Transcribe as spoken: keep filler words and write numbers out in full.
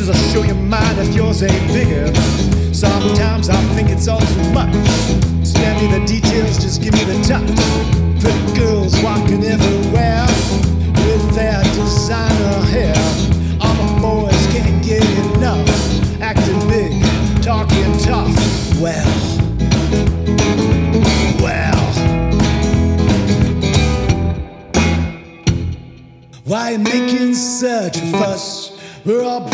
bruises will show your mind if yours ain't bigger. Sometimes I think it's all too much. Spare me the details, just give me the touch. Pretty girls walking everywhere with their designer hair. All the boys can't get enough, acting big, talking tough. Well, well, why you making such a fuss? We're all